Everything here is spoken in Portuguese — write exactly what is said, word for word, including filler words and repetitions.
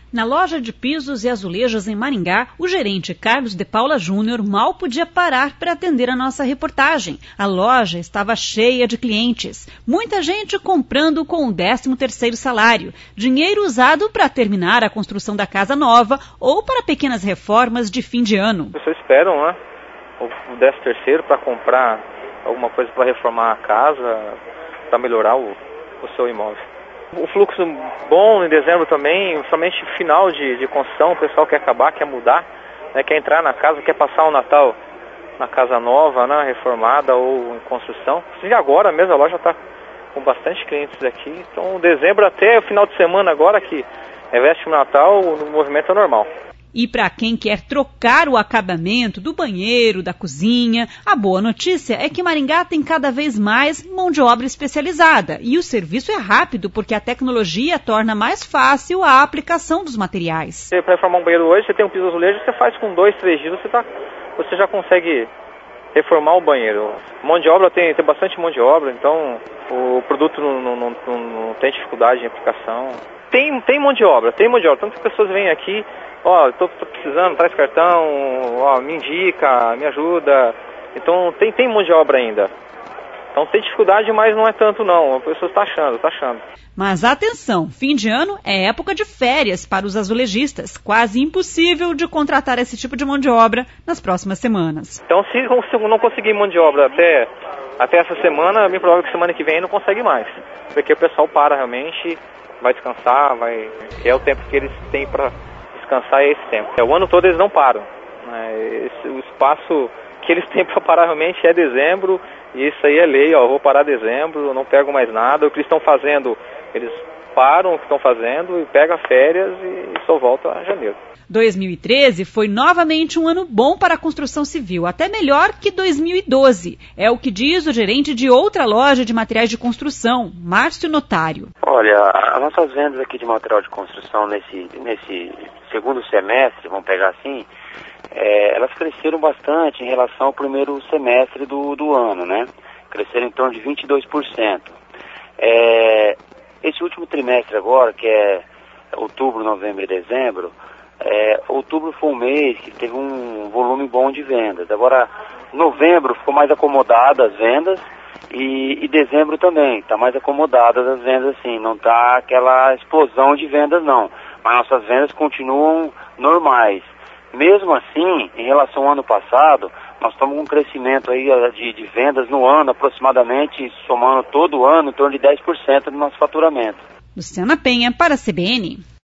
Na loja de pisos e azulejos em Maringá, o gerente Carlos de Paula Júnior mal podia parar para atender a nossa reportagem. A loja estava cheia de clientes. Muita gente comprando com o décimo terceiro salário. Dinheiro usado para terminar a construção da casa nova ou para pequenas reformas de fim de ano. As pessoas esperam, né, o décimo terceiro para comprar alguma coisa para reformar a casa, para melhorar o, o seu imóvel. O fluxo bom em dezembro também, somente final de, de construção, o pessoal quer acabar, quer mudar, né, quer entrar na casa, quer passar o Natal na casa nova, né, reformada ou em construção. E agora mesmo a loja está com bastante clientes aqui, então dezembro até o final de semana agora, que é véspera de Natal, o movimento é normal. E para quem quer trocar o acabamento do banheiro, da cozinha, a boa notícia é que Maringá tem cada vez mais mão de obra especializada. E o serviço é rápido porque a tecnologia torna mais fácil a aplicação dos materiais. Para reformar um banheiro hoje, você tem um piso azulejo, você faz com dois, três dias, você, tá, você já consegue reformar o banheiro. Mão de obra tem, tem bastante mão de obra, então o produto não, não, não, não tem dificuldade em aplicação. Tem, tem mão de obra, tem mão de obra. Tantas pessoas vêm aqui, ó, oh, estou precisando, traz cartão, ó, oh, me indica, me ajuda. Então tem, tem mão de obra ainda. Então tem dificuldade, mas não é tanto não. A pessoa está achando, está achando. Mas atenção, fim de ano é época de férias para os azulejistas. Quase impossível de contratar esse tipo de mão de obra nas próximas semanas. Então se não conseguir mão de obra até, até essa semana, é bem provável que semana que vem não consegue mais. Porque o pessoal para realmente, vai descansar, vai... é o tempo que eles têm para descansar, é esse tempo. É, o ano todo eles não param. Né? Esse, o espaço que eles têm para parar realmente é dezembro, e isso aí é lei, ó, vou parar dezembro, não pego mais nada. O que eles estão fazendo, eles param o que estão fazendo e pegam férias e só voltam a janeiro. dois mil e treze foi novamente um ano bom para a construção civil, até melhor que dois mil e doze. É o que diz o gerente de outra loja de materiais de construção, Márcio Notário. Olha, as nossas vendas aqui de material de construção nesse, nesse segundo semestre, vamos pegar assim, é, elas cresceram bastante em relação ao primeiro semestre do, do ano, né? Cresceram em torno de vinte e dois por cento. É, esse último trimestre agora, que é outubro, novembro e dezembro, É, outubro foi um mês que teve um volume bom de vendas. Agora, novembro ficou mais acomodado as vendas e, e dezembro também está mais acomodadas as vendas, assim, não está aquela explosão de vendas não, mas nossas vendas continuam normais. Mesmo assim, em relação ao ano passado, nós estamos com um crescimento aí de, de vendas no ano, aproximadamente, somando todo o ano, em torno de dez por cento do nosso faturamento. Luciana Penha para a C B N.